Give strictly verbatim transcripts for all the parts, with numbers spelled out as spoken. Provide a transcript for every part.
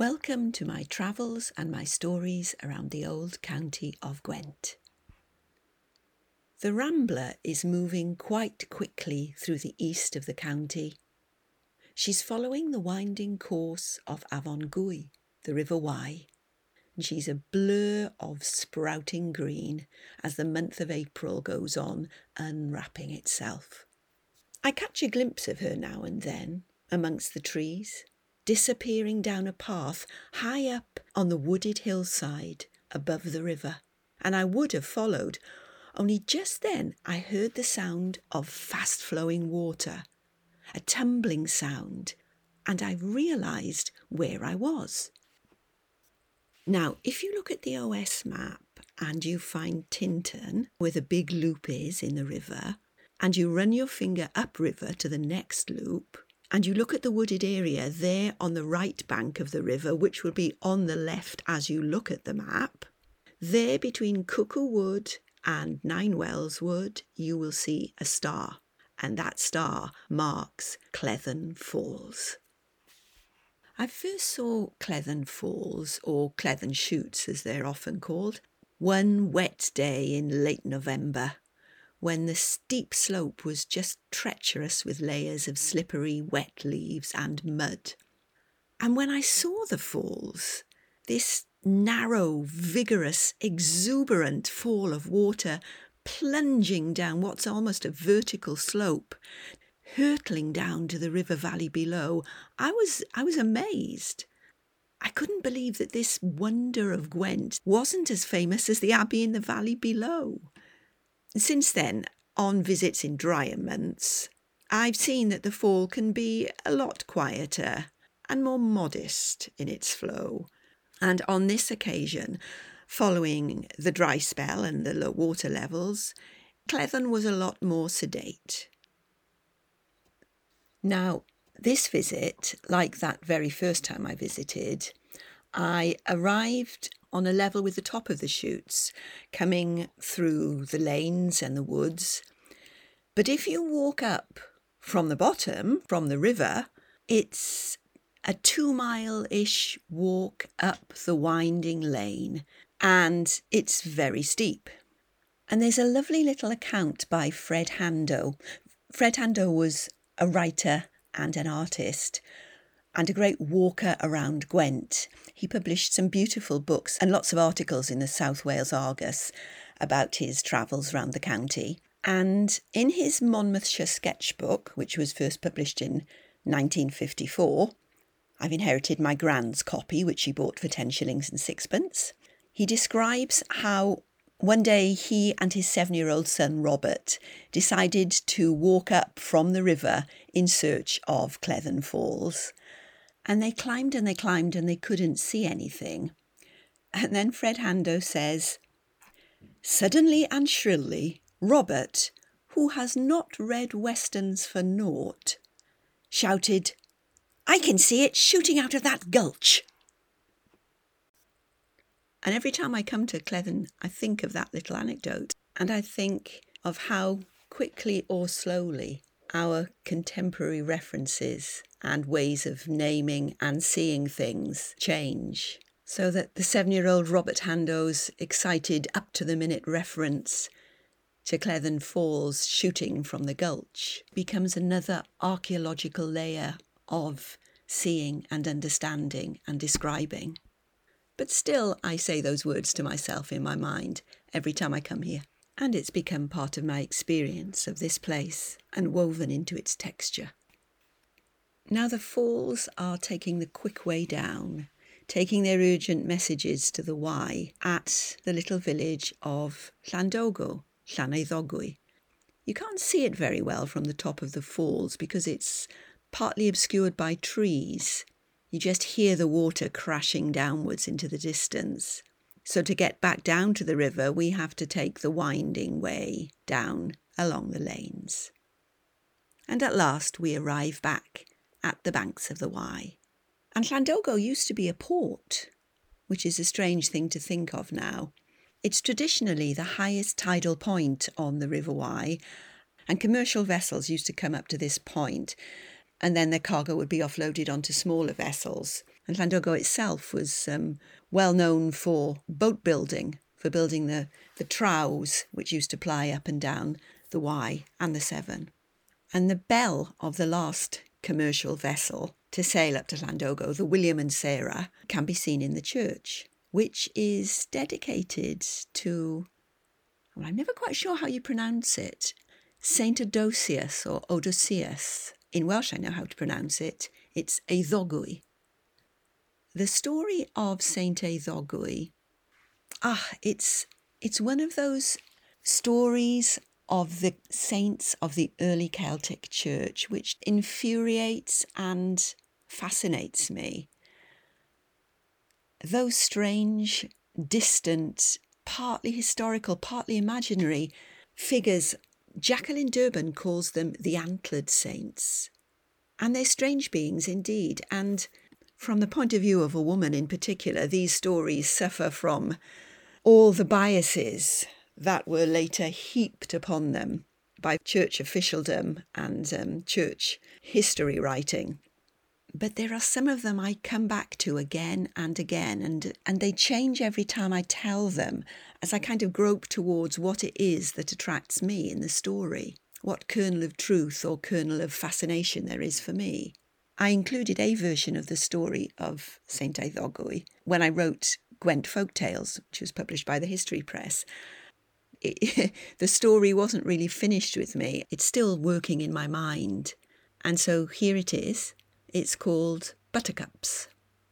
Welcome to my travels and my stories around the old county of Gwent. The Rambler is moving quite quickly through the east of the county. She's following the winding course of Afon Gwy, the River Wye, and she's a blur of sprouting green as the month of April goes on, unwrapping itself. I catch a glimpse of her now and then amongst the trees, disappearing down a path high up on the wooded hillside above the river, and I would have followed, only just then I heard the sound of fast-flowing water, a tumbling sound, and I realised where I was. Now, if you look at the O S map and you find Tintern, where the big loop is in the river, and you run your finger upriver to the next loop, and you look at the wooded area there on the right bank of the river, which will be on the left as you look at the map, there between Cuckoo Wood and Nine Wells Wood, you will see a star, and that star marks Cleddon Falls. I first saw Cleddon Falls, or Cleddon Shoots as they're often called, one wet day in late November, when the steep slope was just treacherous with layers of slippery wet leaves and mud. And when I saw the falls, this narrow, vigorous, exuberant fall of water plunging down what's almost a vertical slope, hurtling down to the river valley below, I was I was amazed. I couldn't believe that this wonder of Gwent wasn't as famous as the abbey in the valley below. Since then, on visits in drier months, I've seen that the fall can be a lot quieter and more modest in its flow. And on this occasion, following the dry spell and the low water levels, Cleddon was a lot more sedate. Now, this visit, like that very first time I visited, I arrived on a level with the top of the shoots, coming through the lanes and the woods. But if you walk up from the bottom, from the river, it's a two-mile-ish walk up the winding lane, and it's very steep. And there's a lovely little account by Fred Hando. Fred Hando was a writer and an artist, and a great walker around Gwent. He published some beautiful books and lots of articles in the South Wales Argus about his travels around the county. And in his Monmouthshire sketchbook, which was first published in nineteen fifty-four, I've inherited my grand's copy, which he bought for ten shillings and sixpence, he describes how one day he and his seven-year-old son Robert decided to walk up from the river in search of Cleddon Falls. And they climbed and they climbed and they couldn't see anything. And then Fred Hando says, "Suddenly and shrilly, Robert, who has not read westerns for naught, shouted, 'I can see it shooting out of that gulch.'" And every time I come to Cleddon, I think of that little anecdote, and I think of how quickly or slowly our contemporary references and ways of naming and seeing things change, so that the seven-year-old Robert Hando's excited up-to-the-minute reference to Cleddon Falls shooting from the gulch becomes another archaeological layer of seeing and understanding and describing. But still, I say those words to myself in my mind every time I come here. And it's become part of my experience of this place and woven into its texture. Now the falls are taking the quick way down, taking their urgent messages to the Wye at the little village of Llandogo, Llaneddogwy. You can't see it very well from the top of the falls because it's partly obscured by trees. You just hear the water crashing downwards into the distance. So to get back down to the river, we have to take the winding way down along the lanes. And at last we arrive back at the banks of the Wye. And Llandogo used to be a port, which is a strange thing to think of now. It's traditionally the highest tidal point on the River Wye, and commercial vessels used to come up to this point, and then their cargo would be offloaded onto smaller vessels. And Llandogo itself was um, well known for boat building, for building the, the trows, which used to ply up and down the Wye and the Severn. And the bell of the last commercial vessel to sail up to Llandogo, the William and Sarah, can be seen in the church, which is dedicated to, well, I'm never quite sure how you pronounce it, Saint Odosius or Odysseus. In Welsh I know how to pronounce it. It's Eiddogwy. The story of Saint Eiddogwy, ah, it's it's one of those stories of the saints of the early Celtic Church which infuriates and fascinates me. Those strange, distant, partly historical, partly imaginary figures, Jacqueline Durban calls them the antlered saints. And they're strange beings indeed. And from the point of view of a woman in particular, these stories suffer from all the biases that were later heaped upon them by church officialdom and um, church history writing. But there are some of them I come back to again and again, and, and they change every time I tell them as I kind of grope towards what it is that attracts me in the story, what kernel of truth or kernel of fascination there is for me. I included a version of the story of Saint Eiddogwy when I wrote Gwent Folk Tales, which was published by the History Press. It, the story wasn't really finished with me. It's still working in my mind. And so here it is. It's called Buttercups.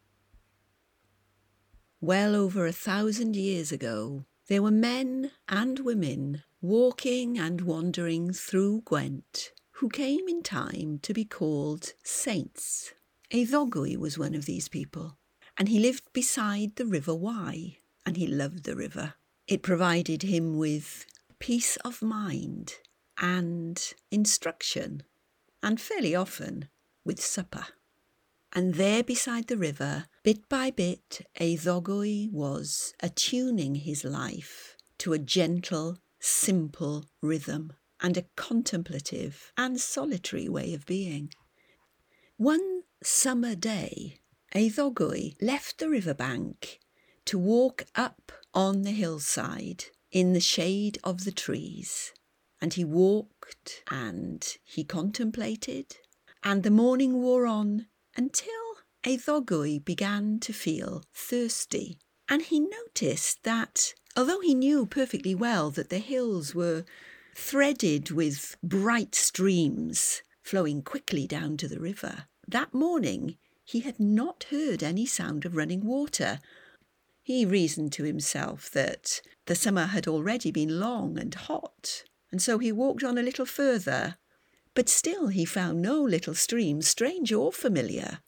Well over a thousand years ago, there were men and women walking and wandering through Gwent who came in time to be called saints. Eiddogwy was one of these people, and he lived beside the River Wye, and he loved the river. It provided him with peace of mind and instruction, and fairly often with supper. And there beside the river, bit by bit, Eiddogwy was attuning his life to a gentle, simple rhythm and a contemplative and solitary way of being. One summer day, Eiddogwy left the riverbank to walk up on the hillside in the shade of the trees. And he walked and he contemplated, and the morning wore on until Eiddogwy began to feel thirsty. And he noticed that, although he knew perfectly well that the hills were threaded with bright streams flowing quickly down to the river, that morning he had not heard any sound of running water. He reasoned to himself that the summer had already been long and hot, and so he walked on a little further. But still he found no little stream, strange or familiar.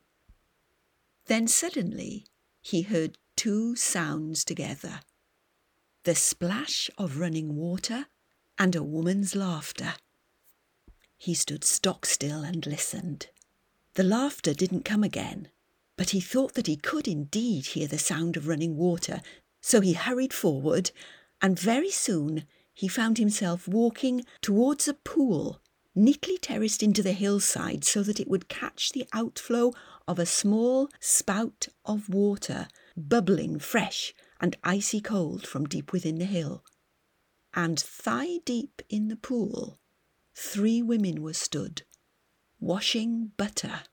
Then suddenly he heard two sounds together, the splash of running water and a woman's laughter. He stood stock still and listened. The laughter didn't come again, but he thought that he could indeed hear the sound of running water, so he hurried forward, and very soon he found himself walking towards a pool neatly terraced into the hillside so that it would catch the outflow of a small spout of water bubbling fresh and icy cold from deep within the hill. And thigh deep in the pool, three women were stood, washing butter.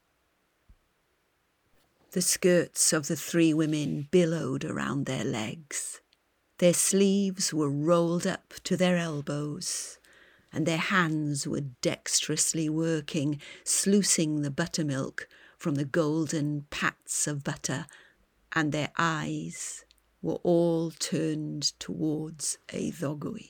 The skirts of the three women billowed around their legs. Their sleeves were rolled up to their elbows, and their hands were dexterously working, sluicing the buttermilk from the golden pats of butter, and their eyes were all turned towards Eiddogwy.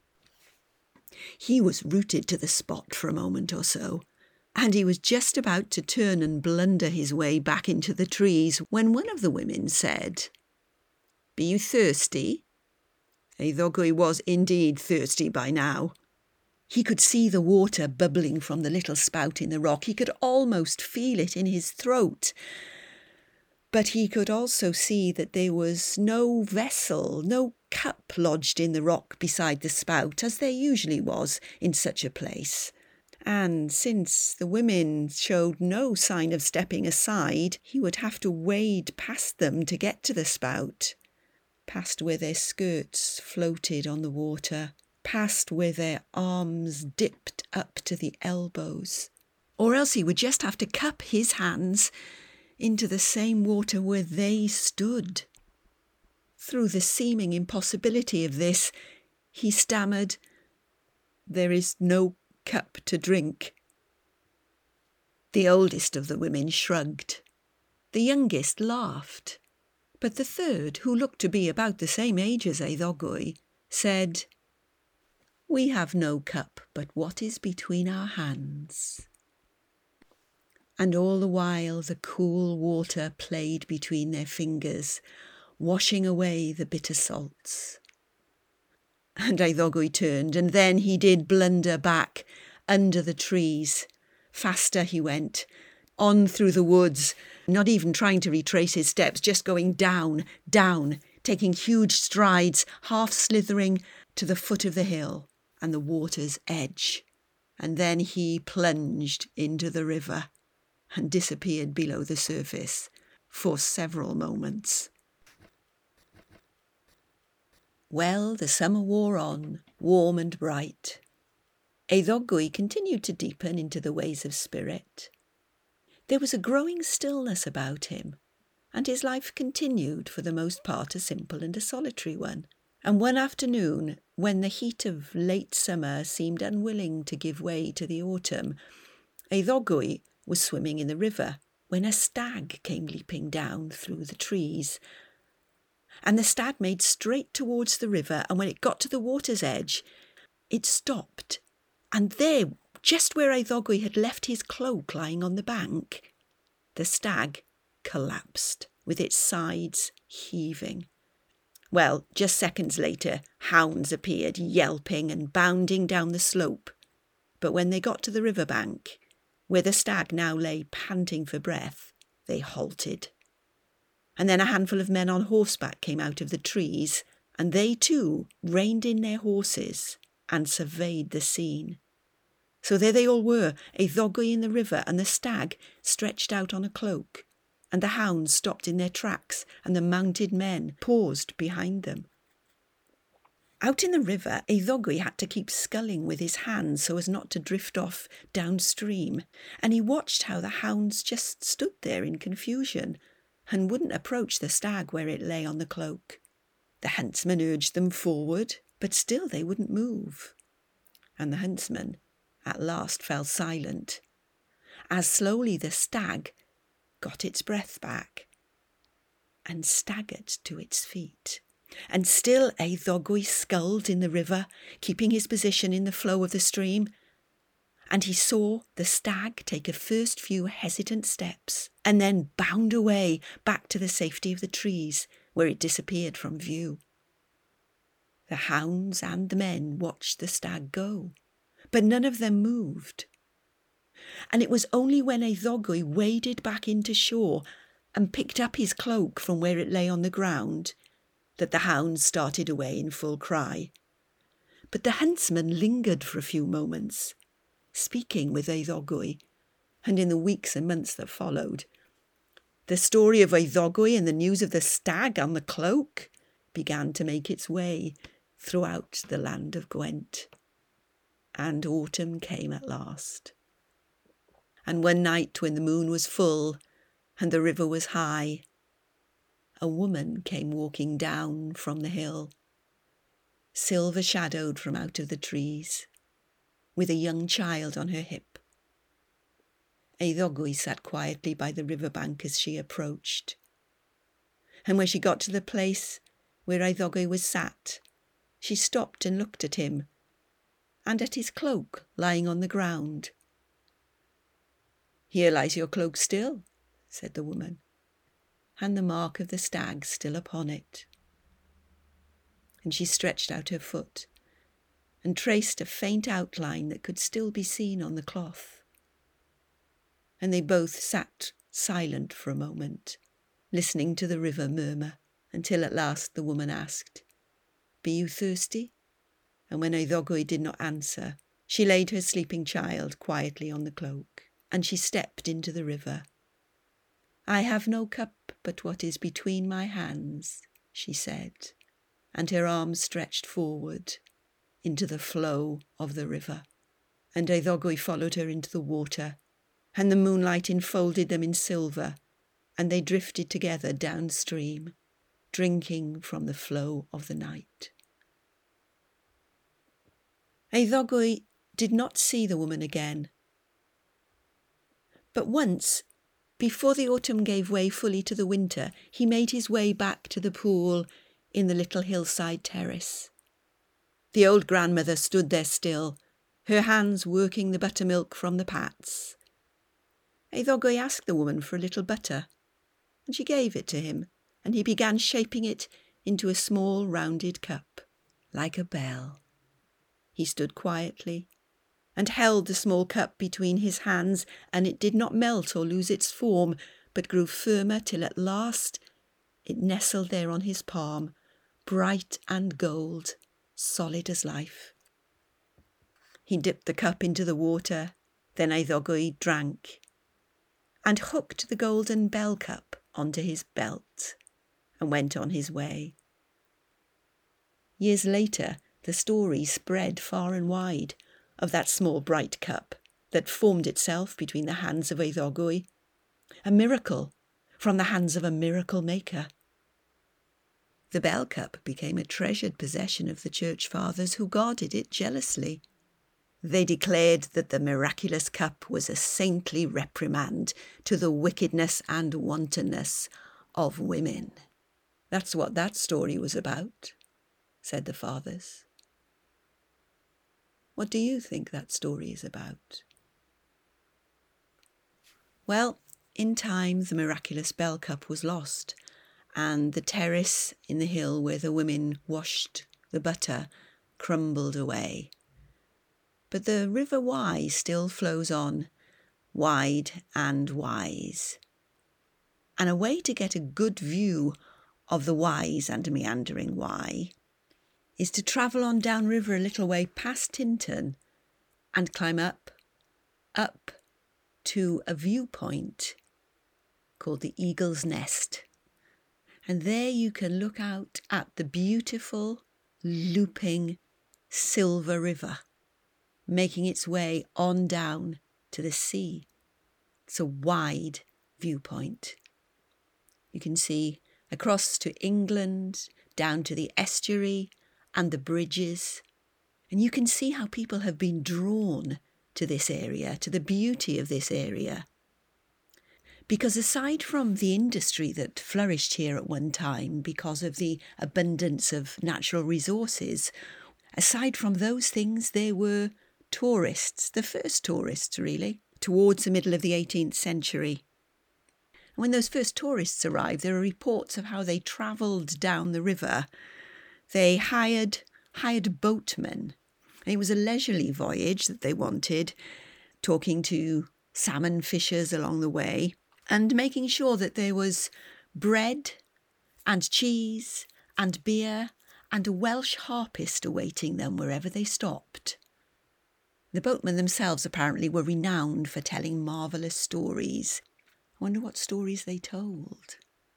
He was rooted to the spot for a moment or so, and he was just about to turn and blunder his way back into the trees when one of the women said, "Be you thirsty?" Eiddogwy was indeed thirsty by now. He could see the water bubbling from the little spout in the rock. He could almost feel it in his throat. But he could also see that there was no vessel, no cup lodged in the rock beside the spout, as there usually was in such a place. And since the women showed no sign of stepping aside, he would have to wade past them to get to the spout, past where their skirts floated on the water, past where their arms dipped up to the elbows. Or else he would just have to cup his hands into the same water where they stood. Through the seeming impossibility of this, he stammered, "There is no cup to drink." The oldest of the women shrugged. The youngest laughed. But the third, who looked to be about the same age as Eiddogwy, said, "We have no cup but what is between our hands." And all the while the cool water played between their fingers, washing away the bitter salts. And Eiddogwy turned, and then he did blunder back under the trees. Faster he went, on through the woods, not even trying to retrace his steps, just going down, down, taking huge strides, half slithering to the foot of the hill and the water's edge. And then he plunged into the river and disappeared below the surface for several moments. Well, the summer wore on, warm and bright. Eiddogwy continued to deepen into the ways of spirit. There was a growing stillness about him, and his life continued for the most part a simple and a solitary one. And one afternoon, when the heat of late summer seemed unwilling to give way to the autumn, Eiddogwy was swimming in the river when a stag came leaping down through the trees. And the stag made straight towards the river, and when it got to the water's edge, it stopped. And there, just where Eiddogwy had left his cloak lying on the bank, the stag collapsed, with its sides heaving. Well, just seconds later, hounds appeared, yelping and bounding down the slope. But when they got to the river bank, where the stag now lay panting for breath, they halted. And then a handful of men on horseback came out of the trees, and they too reined in their horses and surveyed the scene. So there they all were, Eiddogwy in the river and the stag stretched out on a cloak, and the hounds stopped in their tracks and the mounted men paused behind them. Out in the river, Eiddogwy had to keep sculling with his hands so as not to drift off downstream, and he watched how the hounds just stood there in confusion and wouldn't approach the stag where it lay on the cloak. The huntsman urged them forward, but still they wouldn't move. And the huntsman at last fell silent, as slowly the stag got its breath back and staggered to its feet. And still Eiddogwy sculled in the river, keeping his position in the flow of the stream. And he saw the stag take a first few hesitant steps and then bound away back to the safety of the trees, where it disappeared from view. The hounds and the men watched the stag go, but none of them moved. And it was only when Eiddogwy waded back into shore and picked up his cloak from where it lay on the ground that the hounds started away in full cry. But the huntsman lingered for a few moments, speaking with Eiddogwy, and in the weeks and months that followed, the story of Eiddogwy and the news of the stag on the cloak began to make its way throughout the land of Gwent. And autumn came at last. And one night when the moon was full and the river was high, a woman came walking down from the hill, silver-shadowed from out of the trees, with a young child on her hip. Eiddogwy sat quietly by the river bank as she approached. And when she got to the place where Eiddogwy was sat, she stopped and looked at him, and at his cloak lying on the ground. "Here lies your cloak still," said the woman, "and the mark of the stag still upon it." And she stretched out her foot and traced a faint outline that could still be seen on the cloth. And they both sat silent for a moment, listening to the river murmur, until at last the woman asked, "Be you thirsty?" And when Eiddogwy did not answer, She laid her sleeping child quietly on the cloak, and she stepped into the river. "I have no cup but what is between my hands," she said, and her arms stretched forward into the flow of the river. And Eiddogwy followed her into the water, and the moonlight enfolded them in silver, and they drifted together downstream, drinking from the flow of the night. Eiddogwy did not see the woman again. But once, before the autumn gave way fully to the winter, he made his way back to the pool in the little hillside terrace. The old grandmother stood there still, her hands working the buttermilk from the pats. Eiddogwy asked the woman for a little butter, and she gave it to him, and he began shaping it into a small rounded cup, like a bell. He stood quietly and held the small cup between his hands, and it did not melt or lose its form, but grew firmer till at last it nestled there on his palm, bright and gold, solid as life. He dipped the cup into the water, then Eiddogwy drank, and hooked the golden bell cup onto his belt, and went on his way. Years later, the story spread far and wide of that small bright cup that formed itself between the hands of Eiddogwy, a miracle from the hands of a miracle maker. The bell cup became a treasured possession of the church fathers, who guarded it jealously. They declared that the miraculous cup was a saintly reprimand to the wickedness and wantonness of women. "That's what that story was about," said the fathers. What do you think that story is about? Well, in time the miraculous bell cup was lost, and the terrace in the hill where the women washed the butter crumbled away. But the River Wye still flows on, wide and wise. And a way to get a good view of the wise and meandering Wye is to travel on downriver a little way past Tintern and climb up, up to a viewpoint called the Eagle's Nest. And there you can look out at the beautiful, looping Silver River, making its way on down to the sea. It's a wide viewpoint. You can see across to England, down to the estuary and the bridges, and you can see how people have been drawn to this area, to the beauty of this area. Because aside from the industry that flourished here at one time because of the abundance of natural resources, aside from those things, there were tourists, the first tourists really, towards the middle of the eighteenth century. And when those first tourists arrived, there are reports of how they travelled down the river. They hired hired boatmen. And it was a leisurely voyage that they wanted, talking to salmon fishers along the way and making sure that there was bread and cheese and beer and a Welsh harpist awaiting them wherever they stopped. The boatmen themselves apparently were renowned for telling marvellous stories. I wonder what stories they told.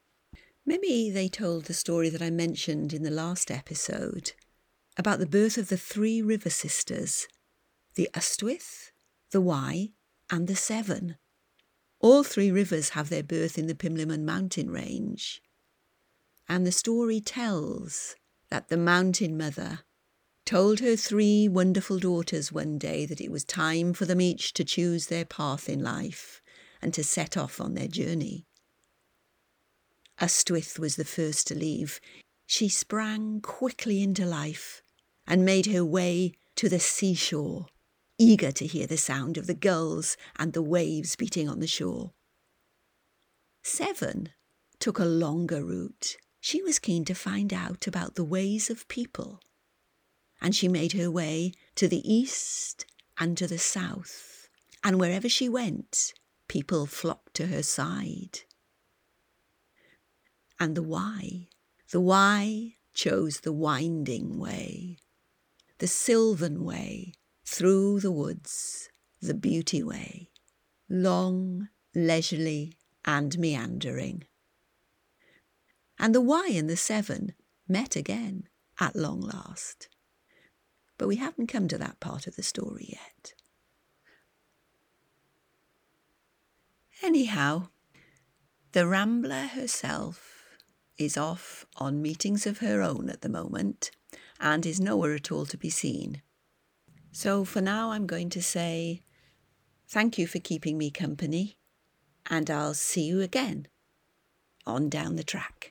Maybe they told the story that I mentioned in the last episode about the birth of the three river sisters, the Ystwyth, the Wye and the Severn. All three rivers have their birth in the Pumlummon mountain range. And the story tells that the mountain mother told her three wonderful daughters one day that it was time for them each to choose their path in life and to set off on their journey. Ystwyth was the first to leave. She sprang quickly into life and made her way to the seashore, eager to hear the sound of the gulls and the waves beating on the shore. Severn took a longer route. She was keen to find out about the ways of people, and she made her way to the east and to the south, and wherever she went, people flocked to her side. And the Wye, the Wye chose the winding way, the sylvan way, through the woods, the beauty way, long, leisurely and meandering. And the Y and the seven met again at long last. But we haven't come to that part of the story yet. Anyhow, the Rambler herself is off on meetings of her own at the moment and is nowhere at all to be seen. So for now I'm going to say thank you for keeping me company, and I'll see you again on Down the Track.